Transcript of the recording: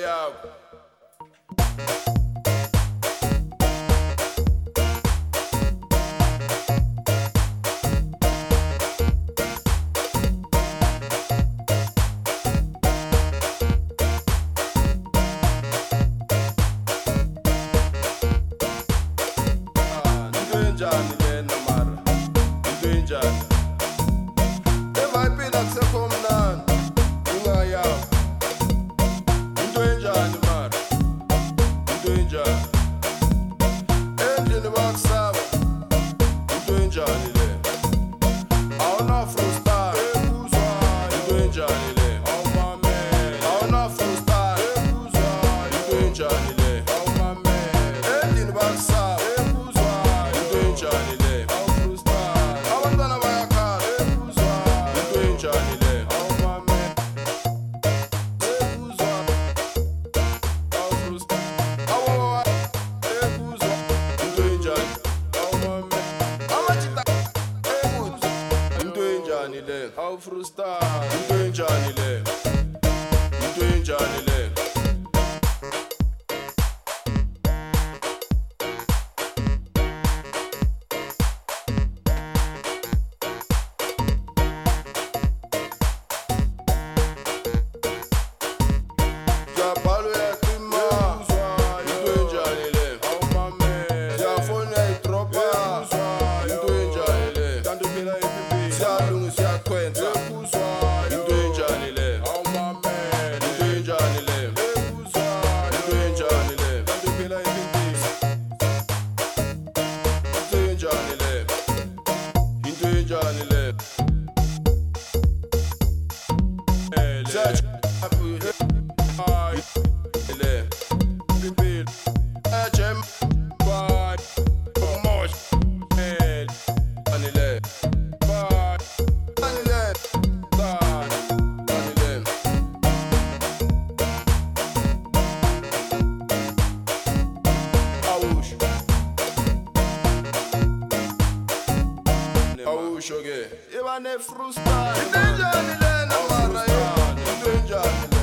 yakho. Into enjani lena mara? Into enjani? Evayiphila kusekho mnandi ungayakho. Into enjani mara? Into enjani? Endlini bakusaba. Into enjani le? Awuna-freestyle. Into enjani le? Awuna-freestyle. Into enjani le? Endlini bakusaba. Into enjani le? Abantwana bayakhala. Into enjani le? Into enjani? Amajita. Into enjani le? Awufrustyle. Into enjani le? Into enjani le? Jabalo yakhima. Into enjani le? Siyafona itropa. Into enjani le? Siyalunga siyakwenza. Into enjani le? Into enjani le? Into enjani le? Into enjani le? Into enjani le? Awusho ke iba ne freestyle. Into enjani lena mara? Into enjani?